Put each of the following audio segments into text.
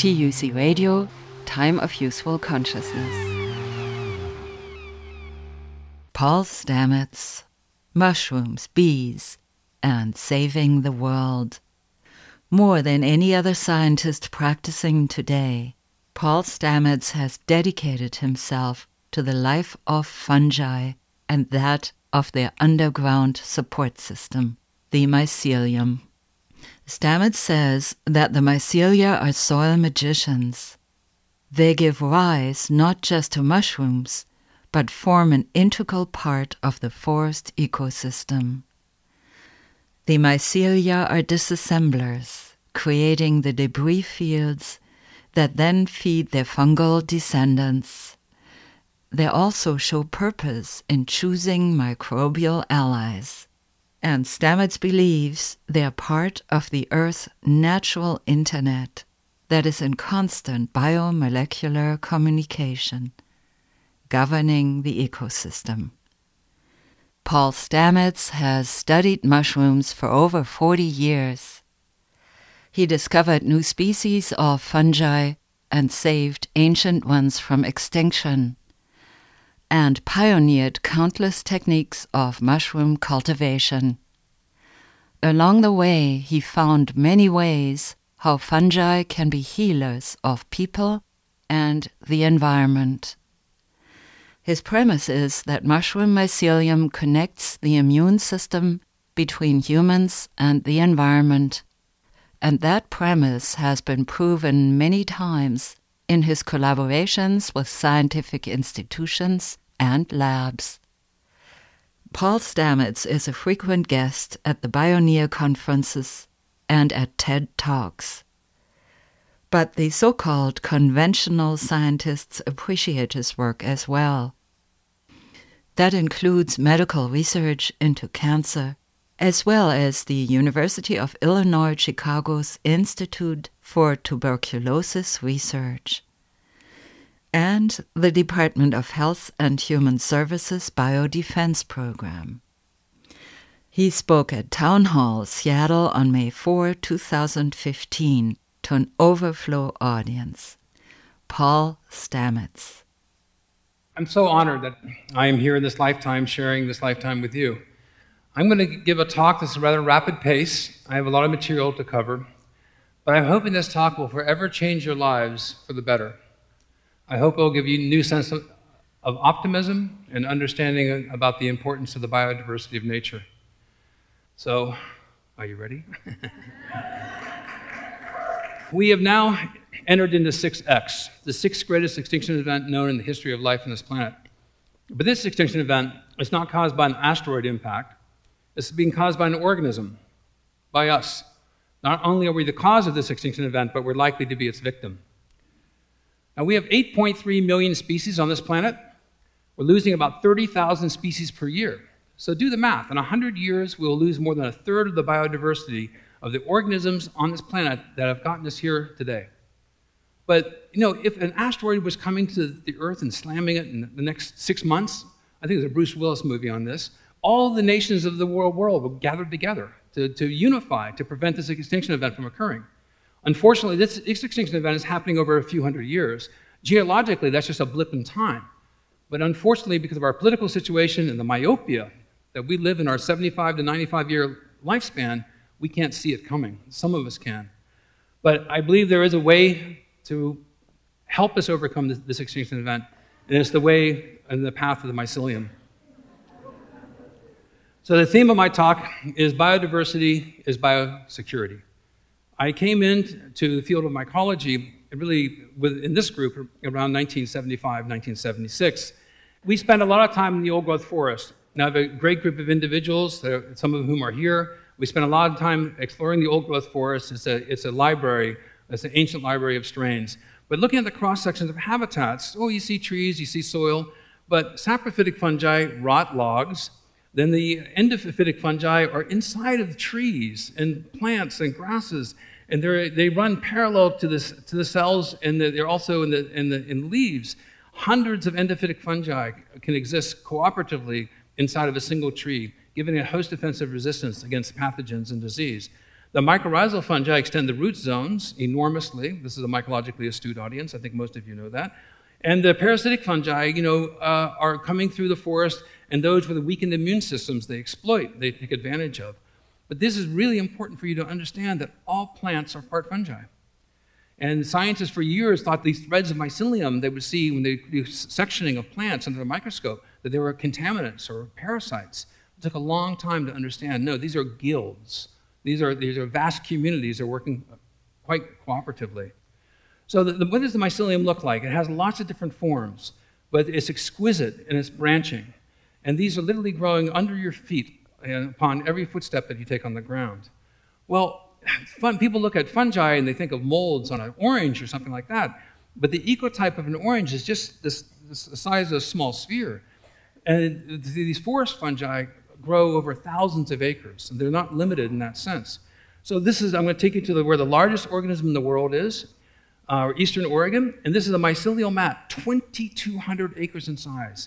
TUC Radio, Time of Useful Consciousness. Paul Stamets, Mushrooms, Bees, and Saving the World. More than any other scientist practicing today, Paul Stamets has dedicated himself to the life of fungi and that of their underground support system, the mycelium. Stamets says that the mycelia are soil magicians. They give rise not just to mushrooms, but form an integral part of the forest ecosystem. The mycelia are disassemblers, creating the debris fields that then feed their fungal descendants. They also show purpose in choosing microbial allies. And Stamets believes they are part of the Earth's natural internet that is in constant biomolecular communication, governing the ecosystem. Paul Stamets has studied mushrooms for over 40 years. He discovered new species of fungi and saved ancient ones from extinction, and pioneered countless techniques of mushroom cultivation. Along the way, he found many ways how fungi can be healers of people and the environment. His premise is that mushroom mycelium connects the immune system between humans and the environment, and that premise has been proven many times in his collaborations with scientific institutions and labs. Paul Stamets is a frequent guest at the Bioneer conferences and at TED Talks. But the so-called conventional scientists appreciate his work as well. That includes medical research into cancer, as well as the University of Illinois Chicago's Institute for Tuberculosis Research, and the Department of Health and Human Services Biodefense Program. He spoke at Town Hall, Seattle on May 4, 2015, to an overflow audience. Paul Stamets. I'm so honored that I am here in this lifetime, sharing this lifetime with you. I'm going to give a talk that's a rather rapid pace. I have a lot of material to cover, but I'm hoping this talk will forever change your lives for the better. I hope it will give you a new sense of optimism and understanding about the importance of the biodiversity of nature. So, are you ready? We have now entered into 6X, the sixth greatest extinction event known in the history of life on this planet. But this extinction event is not caused by an asteroid impact. It's being caused by an organism, by us. Not only are we the cause of this extinction event, but we're likely to be its victim. Now, we have 8.3 million species on this planet. We're losing about 30,000 species per year. So do the math. In 100 years, we'll lose more than a third of the biodiversity of the organisms on this planet that have gotten us here today. But, if an asteroid was coming to the Earth and slamming it in the next 6 months, I think there's a Bruce Willis movie on this, all the nations of the world will gather together to unify, to prevent this extinction event from occurring. Unfortunately, this extinction event is happening over a few hundred years. Geologically, that's just a blip in time. But unfortunately, because of our political situation and the myopia that we live in our 75 to 95-year lifespan, we can't see it coming. Some of us can. But I believe there is a way to help us overcome this extinction event, and it's the way and the path of the mycelium. So the theme of my talk is biodiversity is biosecurity. I came into the field of mycology really in this group around 1975, 1976. We spent a lot of time in the old-growth forest. Now I have a great group of individuals, some of whom are here. We spent a lot of time exploring the old-growth forest. It's a library. It's an ancient library of strains. But looking at the cross-sections of habitats, you see trees, you see soil, but saprophytic fungi rot logs. Then the endophytic fungi are inside of trees and plants and grasses, and they run parallel to the cells, and they're also in leaves. Hundreds of endophytic fungi can exist cooperatively inside of a single tree, giving a host defensive resistance against pathogens and disease. The mycorrhizal fungi extend the root zones enormously. This is a mycologically astute audience. I think most of you know that. And the parasitic fungi, are coming through the forest, and those with weakened immune systems they exploit, they take advantage of. But this is really important for you to understand that all plants are part fungi. And scientists for years thought these threads of mycelium they would see when they do sectioning of plants under the microscope, that they were contaminants or parasites. It took a long time to understand, no, these are guilds. These are vast communities that are working quite cooperatively. So what does the mycelium look like? It has lots of different forms, but it's exquisite in its branching. And these are literally growing under your feet and upon every footstep that you take on the ground. Well, people look at fungi and they think of molds on an orange or something like that, but the ecotype of an orange is just the size of a small sphere. And these forest fungi grow over thousands of acres, and they're not limited in that sense. So I'm going to take you to where the largest organism in the world is, Eastern Oregon, and this is a mycelial mat, 2,200 acres in size,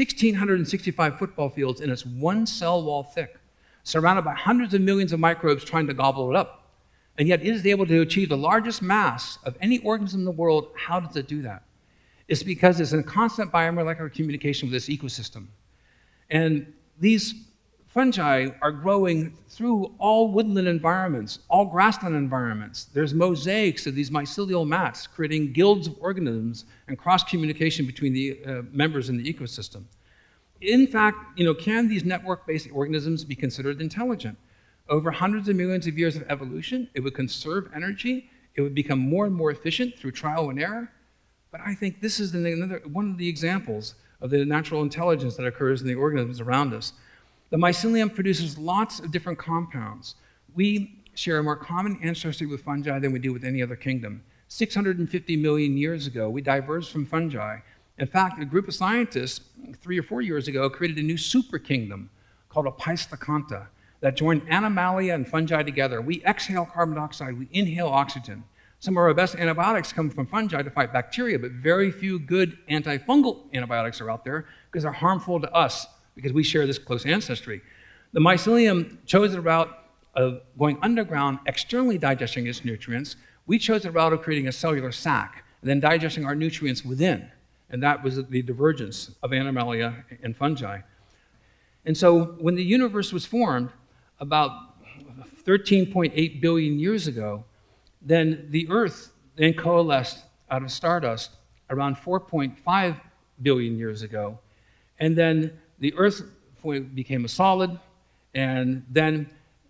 1,665 football fields, and it's one cell wall thick, surrounded by hundreds of millions of microbes trying to gobble it up. And yet it is able to achieve the largest mass of any organism in the world. How does it do that? It's because it's in constant biomolecular communication with this ecosystem. And these fungi are growing through all woodland environments, all grassland environments. There's mosaics of these mycelial mats creating guilds of organisms and cross-communication between the members in the ecosystem. In fact, can these network-based organisms be considered intelligent? Over hundreds of millions of years of evolution, it would conserve energy, it would become more and more efficient through trial and error. But I think this is one of the examples of the natural intelligence that occurs in the organisms around us. The mycelium produces lots of different compounds. We share a more common ancestry with fungi than we do with any other kingdom. 650 million years ago, we diverged from fungi. In fact, a group of scientists 3 or 4 years ago created a new super kingdom called Opisthokonta that joined Animalia and fungi together. We exhale carbon dioxide, we inhale oxygen. Some of our best antibiotics come from fungi to fight bacteria, but very few good antifungal antibiotics are out there because they're harmful to us, because we share this close ancestry. The mycelium chose the route of going underground, externally digesting its nutrients. We chose the route of creating a cellular sac, and then digesting our nutrients within. And that was the divergence of Animalia and fungi. And so when the universe was formed about 13.8 billion years ago, then the Earth then coalesced out of stardust around 4.5 billion years ago. And then the Earth became a solid, and then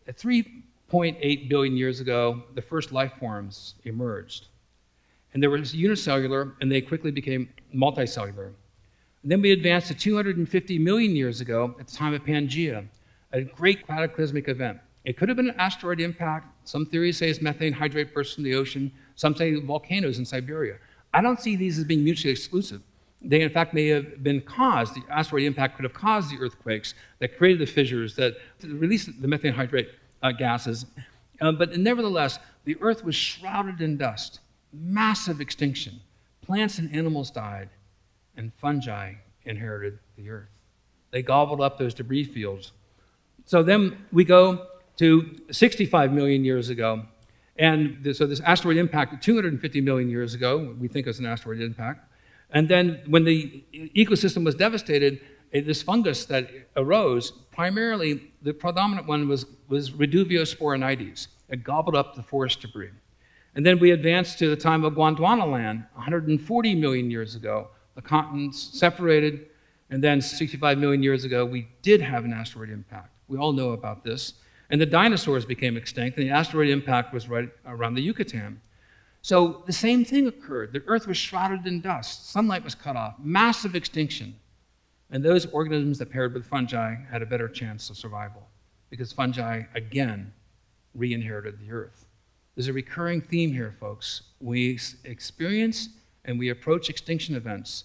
3.8 billion years ago, the first life forms emerged. And they were unicellular, and they quickly became multicellular. And then we advanced to 250 million years ago at the time of Pangaea, a great cataclysmic event. It could have been an asteroid impact. Some theories say it's methane hydrate bursts from the ocean. Some say volcanoes in Siberia. I don't see these as being mutually exclusive. They, in fact, may have been caused, the asteroid impact could have caused the earthquakes that created the fissures, that released the methane hydrate gases. But nevertheless, the Earth was shrouded in dust. Massive extinction. Plants and animals died, and fungi inherited the Earth. They gobbled up those debris fields. So then we go to 65 million years ago. And so this asteroid impact 250 million years ago, we think it's an asteroid impact. And then when the ecosystem was devastated, this fungus that arose, primarily the predominant one was Reduvio sporonides. It gobbled up the forest debris. And then we advanced to the time of Gondwanaland, 140 million years ago. The continents separated, and then 65 million years ago, we did have an asteroid impact. We all know about this. And the dinosaurs became extinct, and the asteroid impact was right around the Yucatan. So the same thing occurred. The Earth was shrouded in dust. Sunlight was cut off. Massive extinction. And those organisms that paired with fungi had a better chance of survival because fungi, again, re-inherited the Earth. There's a recurring theme here, folks. We experience and we approach extinction events.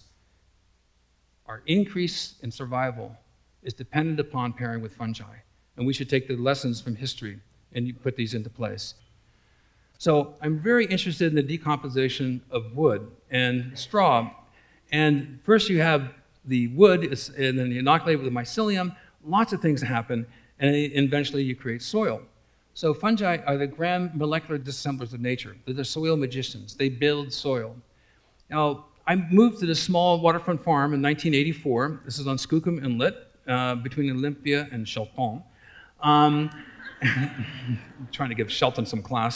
Our increase in survival is dependent upon pairing with fungi. And we should take the lessons from history and put these into place. So I'm very interested in the decomposition of wood and straw. And first you have the wood, and then you inoculate it with mycelium. Lots of things happen, and eventually you create soil. So fungi are the grand molecular disassemblers of nature. They're the soil magicians. They build soil. Now, I moved to this small waterfront farm in 1984. This is on Skookum Inlet, between Olympia and Shelton. I'm trying to give Shelton some class.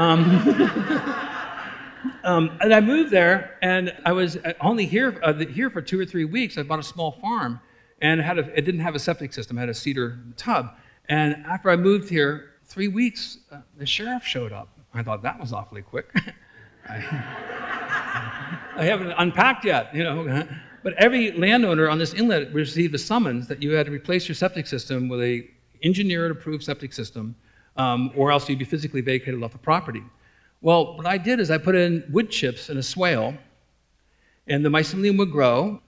And I moved there, and I was only here for 2 or 3 weeks. I bought a small farm, and it didn't have a septic system. It had a cedar tub. And after I moved here, 3 weeks, the sheriff showed up. I thought that was awfully quick. I haven't unpacked yet, But every landowner on this inlet received a summons that you had to replace your septic system with a engineer-approved septic system, or else you'd be physically vacated off the property. Well, what I did is I put in wood chips in a swale, and the mycelium would grow,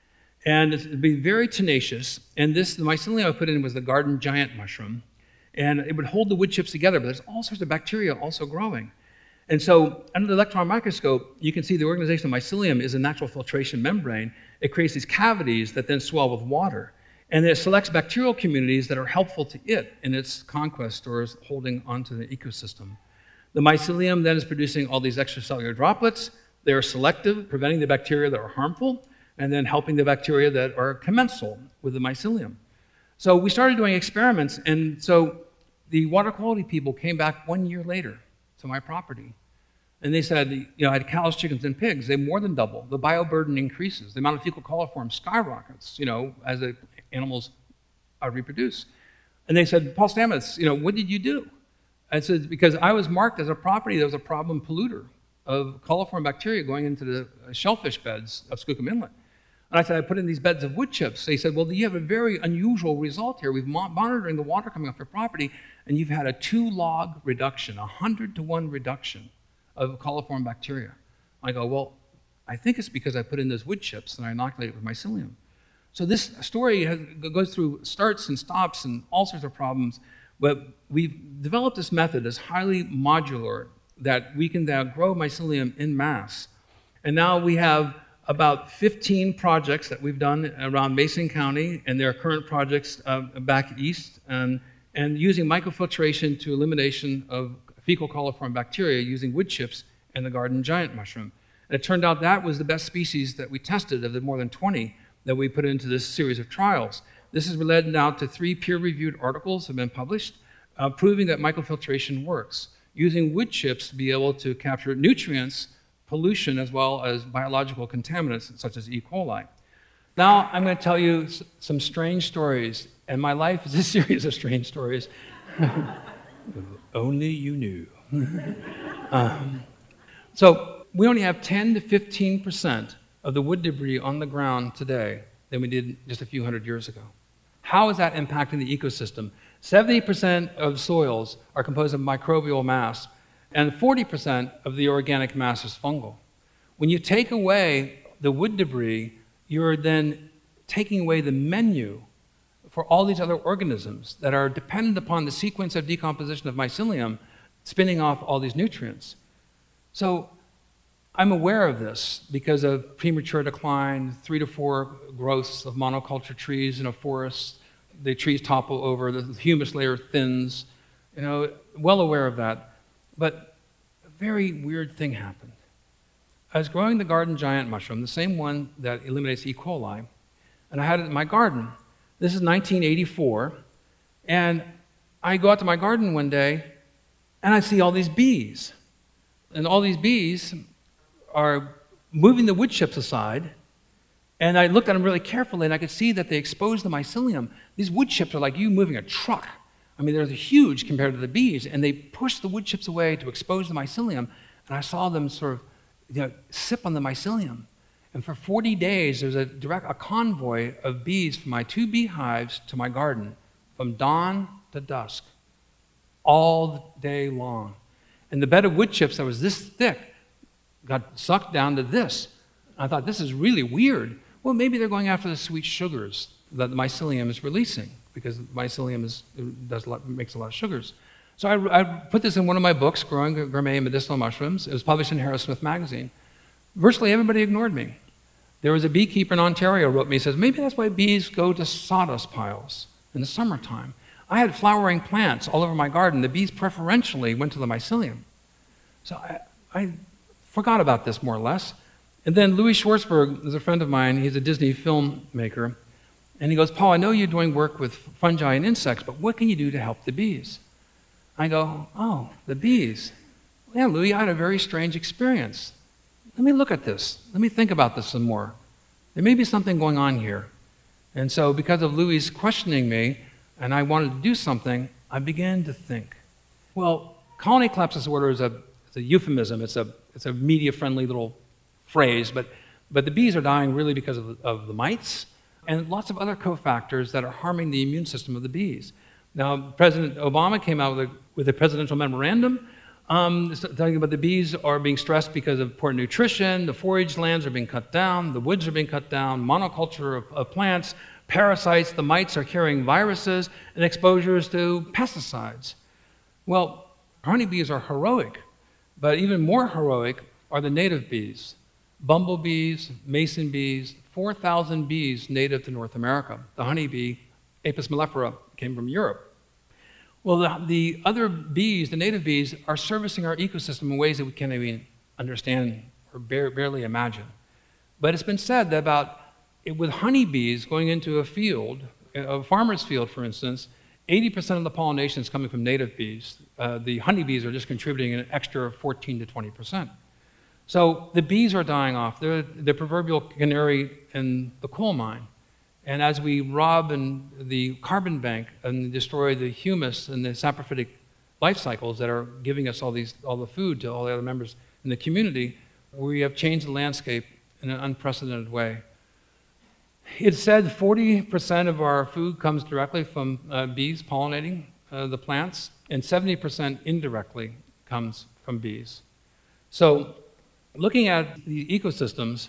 and it would be very tenacious. And the mycelium I put in was the garden giant mushroom, and it would hold the wood chips together, but there's all sorts of bacteria also growing. And so under the electron microscope, you can see the organization of mycelium is a natural filtration membrane. It creates these cavities that then swell with water. And it selects bacterial communities that are helpful to it in its conquest or is holding onto the ecosystem. The mycelium then is producing all these extracellular droplets. They are selective, preventing the bacteria that are harmful, and then helping the bacteria that are commensal with the mycelium. So we started doing experiments, and so the water quality people came back 1 year later to my property. And they said, I had cows, chickens, and pigs. They more than double. The bioburden increases. The amount of fecal coliform skyrockets, as the animals reproduce. And they said, Paul Stamets, what did you do? I said, because I was marked as a property that was a problem polluter of coliform bacteria going into the shellfish beds of Skookum Inlet. And I said, I put in these beds of wood chips. They said, well, you have a very unusual result here. We've monitoring the water coming off your property, and you've had a 2-log reduction, 100-to-1 reduction of coliform bacteria. I go, well, I think it's because I put in those wood chips and I inoculated it with mycelium. So this story goes through starts and stops and all sorts of problems, but we've developed this method that's highly modular that we can now grow mycelium in mass. And now we have about 15 projects that we've done around Mason County, and there are current projects back east, and using microfiltration to elimination of fecal coliform bacteria using wood chips and the garden giant mushroom. And it turned out that was the best species that we tested of the more than 20 that we put into this series of trials. This has led now to 3 peer-reviewed articles have been published proving that microfiltration works, using wood chips to be able to capture nutrients, pollution, as well as biological contaminants such as E. coli. Now I'm going to tell you some strange stories, and my life is a series of strange stories. Only you knew. So we only have 10 to 15% of the wood debris on the ground today than we did just a few hundred years ago. How is that impacting the ecosystem? 70% of soils are composed of microbial mass, and 40% of the organic mass is fungal. When you take away the wood debris, you're then taking away the menu for all these other organisms that are dependent upon the sequence of decomposition of mycelium spinning off all these nutrients. So I'm aware of this because of premature decline, 3 to 4 growths of monoculture trees in a forest. The trees topple over, the humus layer thins, well aware of that. But a very weird thing happened. I was growing the garden giant mushroom, the same one that eliminates E. coli, and I had it in my garden. This is 1984, and I go out to my garden one day, and I see all these bees. And all these bees are moving the wood chips aside, and I looked at them really carefully, and I could see that they exposed the mycelium. These wood chips are like you moving a truck. I mean, they're huge compared to the bees, and they pushed the wood chips away to expose the mycelium, and I saw them sort of sip on the mycelium. And for 40 days, there was a convoy of bees from my 2 beehives to my garden, from dawn to dusk, all day long. And the bed of wood chips that was this thick got sucked down to this. I thought, this is really weird. Well, maybe they're going after the sweet sugars that the mycelium is releasing, because mycelium makes a lot of sugars. So I put this in one of my books, Growing Gourmet and Medicinal Mushrooms. It was published in Harris Smith Magazine. Virtually everybody ignored me. There was a beekeeper in Ontario who wrote me, he says, maybe that's why bees go to sawdust piles in the summertime. I had flowering plants all over my garden. The bees preferentially went to the mycelium. So I forgot about this more or less. And then Louis Schwartzberg is a friend of mine. He's a Disney filmmaker. And he goes, Paul, I know you're doing work with fungi and insects, but what can you do to help the bees? I go, oh, the bees. Yeah, Louis, I had a very strange experience. Let me look at this. Let me think about this some more. There may be something going on here. And so because of Louis questioning me, and I wanted to do something, I began to think. Well, colony collapse disorder is a euphemism. It's a media-friendly little phrase, but the bees are dying really because of the mites and lots of other cofactors that are harming the immune system of the bees. Now, President Obama came out with a presidential memorandum talking about the bees are being stressed because of poor nutrition, the forage lands are being cut down, the woods are being cut down, monoculture of plants, parasites, the mites are carrying viruses, and exposures to pesticides. Well, honeybees are heroic, but even more heroic are the native bees. Bumblebees, mason bees, 4,000 bees native to North America. The honeybee, Apis mellifera, came from Europe. Well, the other bees, the native bees, are servicing our ecosystem in ways that we can't even understand or barely imagine. But it's been said that with honeybees going into a field, a farmer's field, for instance, 80% of the pollination is coming from native bees. The honeybees are just contributing an extra 14 to 20%. So the bees are dying off. They're the proverbial canary in the coal mine. And as we rob the carbon bank and destroy the humus and the saprophytic life cycles that are giving us all the food to all the other members in the community, we have changed the landscape in an unprecedented way. It's said 40% of our food comes directly from bees pollinating the plants, and 70% indirectly comes from bees. So looking at the ecosystems,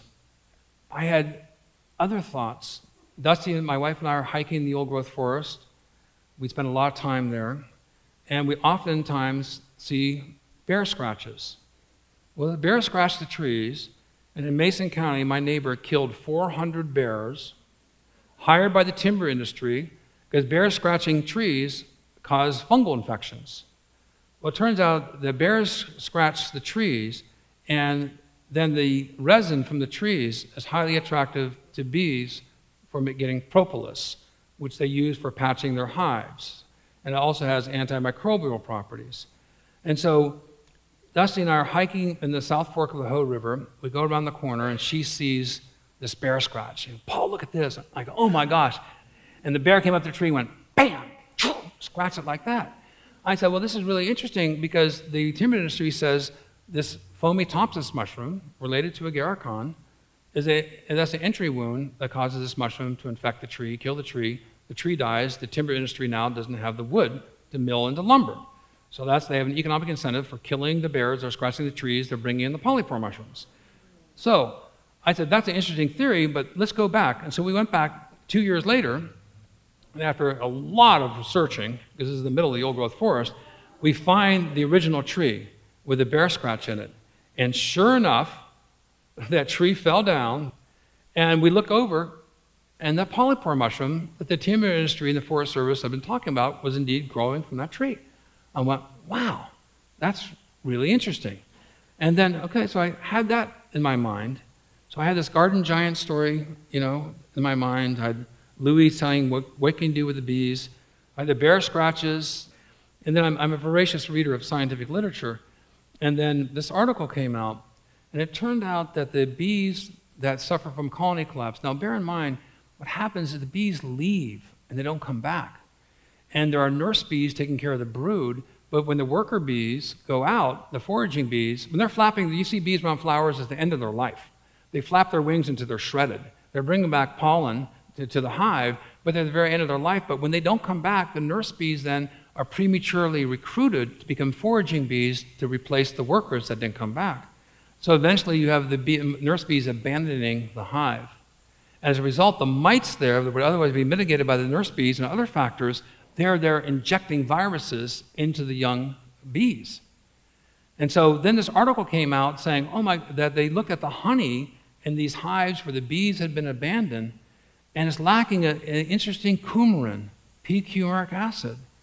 I had other thoughts. Dusty and my wife and I are hiking the old-growth forest. We spend a lot of time there, and we oftentimes see bear scratches. Well, the bear scratched the trees, and in Mason County, my neighbor killed 400 bears, hired by the timber industry, because bears scratching trees cause fungal infections. Well, it turns out the bears scratch the trees, and then the resin from the trees is highly attractive to bees for getting propolis, which they use for patching their hives. And it also has antimicrobial properties. And so Dusty and I are hiking in the South Fork of the Hoh River. We go around the corner, and she sees this bear scratch. Paul, look at this. I go, oh my gosh. And the bear came up the tree and went, bam, scratched it like that. I said, well, this is really interesting because the timber industry says this Fomitopsis mushroom, related to agarikon, that's an entry wound that causes this mushroom to infect the tree, kill the tree dies, the timber industry now doesn't have the wood to mill into lumber. So they have an economic incentive for killing the bears or scratching the trees, they're bringing in the polypore mushrooms. So I said, that's an interesting theory, but let's go back. And so we went back 2 years later, and after a lot of searching, because this is the middle of the old-growth forest, we find the original tree with a bear scratch in it. And sure enough, that tree fell down, and we look over, and that polypore mushroom that the timber industry and the Forest Service have been talking about was indeed growing from that tree. I went, wow, that's really interesting. And then, okay, so I had that in my mind. So I had this garden giant story, in my mind. I had Louis telling what can you do with the bees. I had the bear scratches. And then I'm a voracious reader of scientific literature. And then this article came out, and it turned out that the bees that suffer from colony collapse, now bear in mind, what happens is the bees leave and they don't come back. And there are nurse bees taking care of the brood, but when the worker bees go out, the foraging bees, when they're flapping, you see bees around flowers at the end of their life. They flap their wings until they're shredded. They're bringing back pollen to the hive, but they're at the very end of their life. But when they don't come back, the nurse bees then are prematurely recruited to become foraging bees to replace the workers that didn't come back. So eventually you have the nurse bees abandoning the hive. As a result, the mites there that would otherwise be mitigated by the nurse bees and other factors, they're injecting viruses into the young bees. And so then this article came out saying, that they looked at the honey in these hives where the bees had been abandoned, and it's lacking an interesting coumarin, p-coumarinic acid.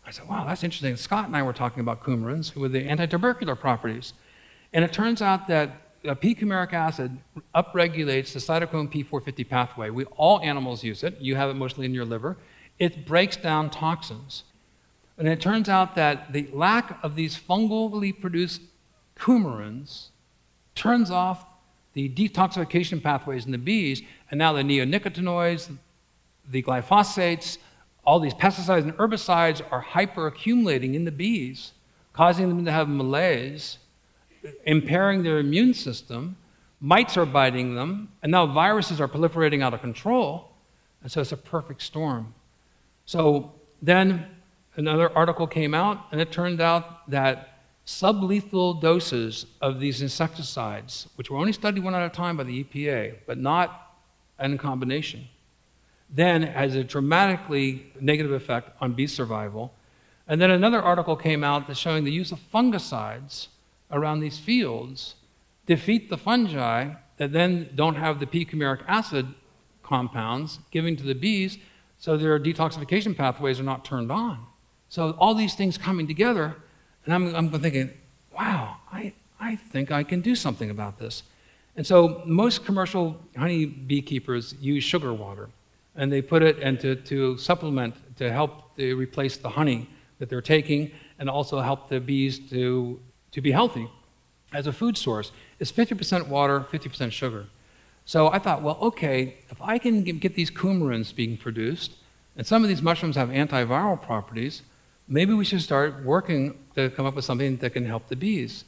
I said, wow, that's interesting. Scott and I were talking about coumarins with the anti-tubercular properties. And it turns out that p-coumaric acid upregulates the cytochrome P450 pathway. All animals use it. You have it mostly in your liver. It breaks down toxins. And it turns out that the lack of these fungally produced coumarins turns off the detoxification pathways in the bees, and now the neonicotinoids, the glyphosates, all these pesticides and herbicides are hyperaccumulating in the bees, causing them to have malaise, impairing their immune system. Mites are biting them, and now viruses are proliferating out of control, and so it's a perfect storm. So then another article came out, and it turned out that sublethal doses of these insecticides, which were only studied one at a time by the EPA, but not in combination, then has a dramatically negative effect on bee survival. And then another article came out that's showing the use of fungicides around these fields defeat the fungi that then don't have the p-coumaric acid compounds giving to the bees, so their detoxification pathways are not turned on. So all these things coming together, and I'm thinking, wow, I think I can do something about this. And so most commercial honey beekeepers use sugar water, and they put it in to supplement, to help replace the honey that they're taking, and also help the bees to be healthy as a food source. It's 50% water, 50% sugar. So I thought, well, okay, if I can get these coumarins being produced, and some of these mushrooms have antiviral properties, maybe we should start working to come up with something that can help the bees.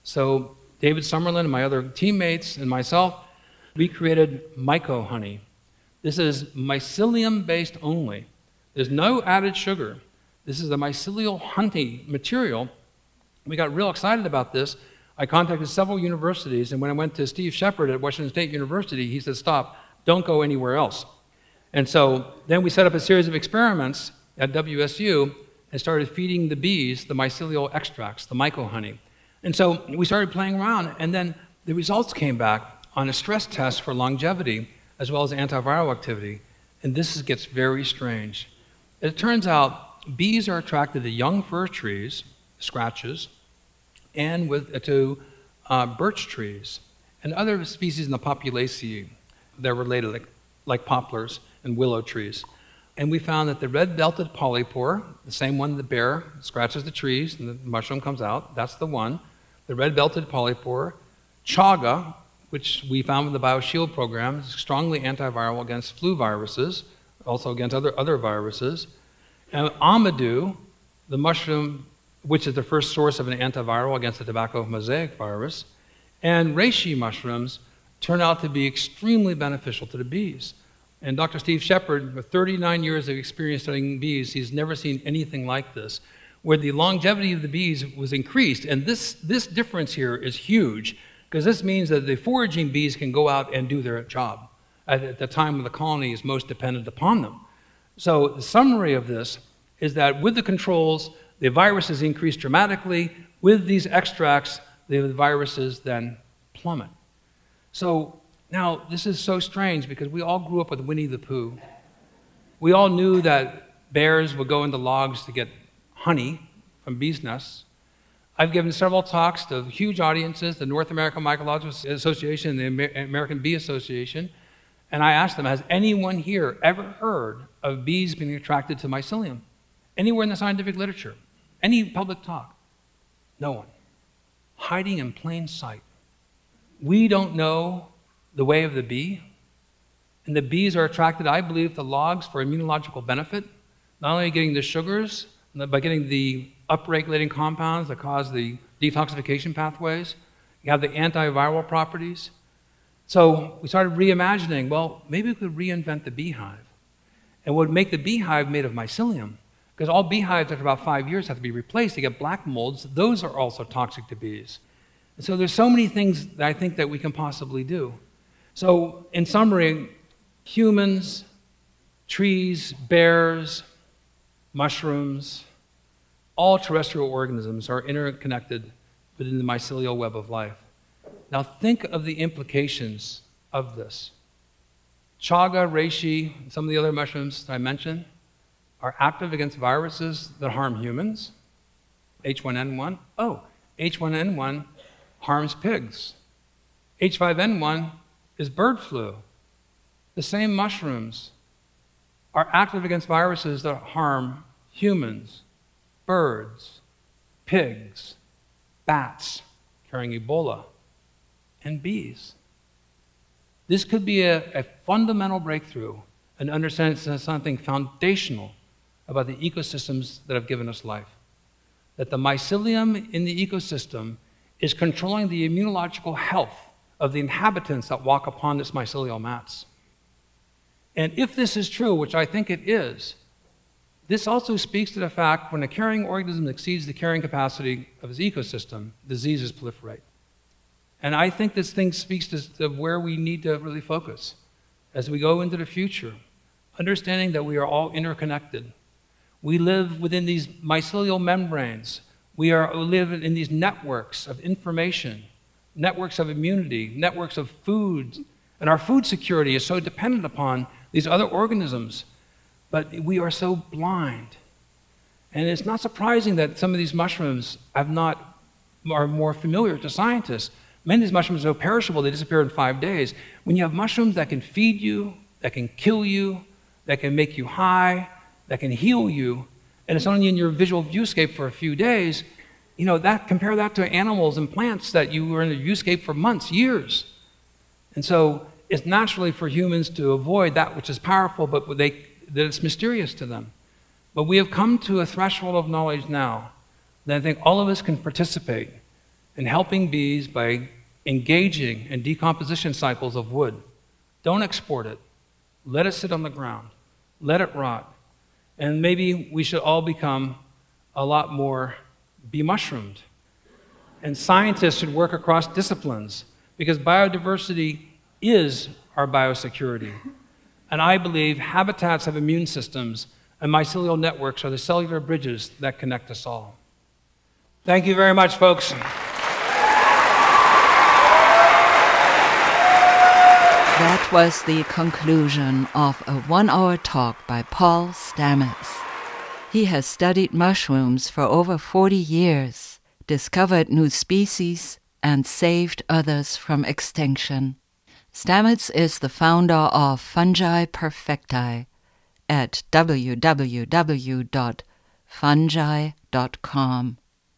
So David Summerlin and my other teammates and myself, we created Myco honey. This is mycelium-based only. There's no added sugar. This is a mycelial honey material. We got real excited about this. I contacted several universities, and when I went to Steve Shepard at Washington State University, he said, stop, don't go anywhere else. And so then we set up a series of experiments at WSU and started feeding the bees the mycelial extracts, the Myco honey. And so we started playing around, and then the results came back on a stress test for longevity as well as antiviral activity. And this gets very strange. It turns out bees are attracted to young fir trees, scratches, and to birch trees and other species in the Populaceae that are related, like poplars and willow trees. And we found that the red-belted polypore, the same one the bear scratches the trees and the mushroom comes out, that's the one. The red-belted polypore, chaga, which we found in the BioShield program, is strongly antiviral against flu viruses, also against other viruses. And amadou, the mushroom, which is the first source of an antiviral against the tobacco mosaic virus, and reishi mushrooms turn out to be extremely beneficial to the bees. And Dr. Steve Shepard, with 39 years of experience studying bees, he's never seen anything like this, where the longevity of the bees was increased. And this difference here is huge, because this means that the foraging bees can go out and do their job at the time when the colony is most dependent upon them. So the summary of this is that with the controls, the viruses increase dramatically. With these extracts, the viruses then plummet. So now, this is so strange because we all grew up with Winnie the Pooh. We all knew that bears would go into logs to get honey from bees' nests. I've given several talks to huge audiences, the North American Mycological Association and the American Bee Association, and I asked them, has anyone here ever heard of bees being attracted to mycelium? Anywhere in the scientific literature? Any public talk? No one. Hiding in plain sight. We don't know the way of the bee, and the bees are attracted, I believe, to logs for immunological benefit, not only getting the sugars, but getting the upregulating compounds that cause the detoxification pathways. You have the antiviral properties. So we started reimagining, well, maybe we could reinvent the beehive, and would make the beehive made of mycelium, because all beehives after about 5 years have to be replaced to get black molds. Those are also toxic to bees. And so there's so many things that I think that we can possibly do. So, in summary, humans, trees, bears, mushrooms, all terrestrial organisms are interconnected within the mycelial web of life. Now think of the implications of this. Chaga, reishi, and some of the other mushrooms that I mentioned are active against viruses that harm humans. H1N1, H1N1 harms pigs. H5N1 is bird flu. The same mushrooms are active against viruses that harm humans, birds, pigs, bats carrying Ebola, and bees. This could be a fundamental breakthrough in understanding something foundational about the ecosystems that have given us life. That the mycelium in the ecosystem is controlling the immunological health of the inhabitants that walk upon this mycelial mats. And if this is true, which I think it is, this also speaks to the fact when a carrying organism exceeds the carrying capacity of its ecosystem, diseases proliferate. And I think this thing speaks to where we need to really focus as we go into the future, understanding that we are all interconnected. We live within these mycelial membranes. We live in these networks of information, networks of immunity, networks of food, and our food security is so dependent upon these other organisms, but we are so blind. And it's not surprising that some of these mushrooms are more familiar to scientists. Many of these mushrooms are perishable, they disappear in 5 days. When you have mushrooms that can feed you, that can kill you, that can make you high, that can heal you, and it's only in your visual viewscape for a few days, compare that to animals and plants that you were in a viewscape for months, years. And so it's naturally for humans to avoid that which is powerful, but that it's mysterious to them. But we have come to a threshold of knowledge now that I think all of us can participate in helping bees by engaging in decomposition cycles of wood. Don't export it. Let it sit on the ground. Let it rot. And maybe we should all become a lot more bee-mushroomed. And scientists should work across disciplines because biodiversity is our biosecurity. And I believe habitats have immune systems and mycelial networks are the cellular bridges that connect us all. Thank you very much, folks. That was the conclusion of a 1-hour talk by Paul Stamets. He has studied mushrooms for over 40 years, discovered new species, and saved others from extinction. Stamets is the founder of Fungi Perfecti at www.fungi.com.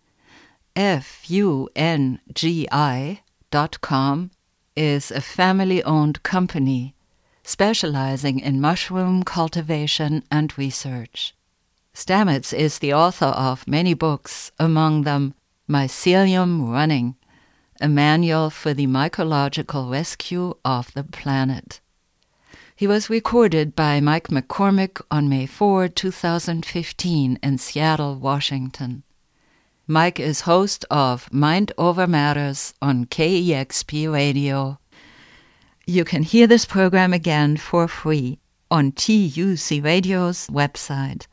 fungi.com is a family-owned company specializing in mushroom cultivation and research. Stamets is the author of many books, among them Mycelium Running, a manual for the mycological rescue of the planet. He was recorded by Mike McCormick on May 4, 2015 in Seattle, Washington. Mike is host of Mind Over Matters on KEXP Radio. You can hear this program again for free on TUC Radio's website,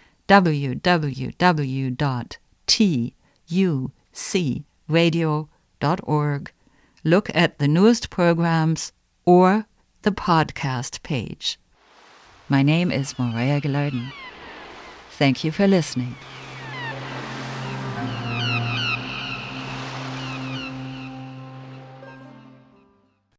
www.tucradio.org. Look at the newest programs or the podcast page. My name is Maria Gilardin. Thank you for listening.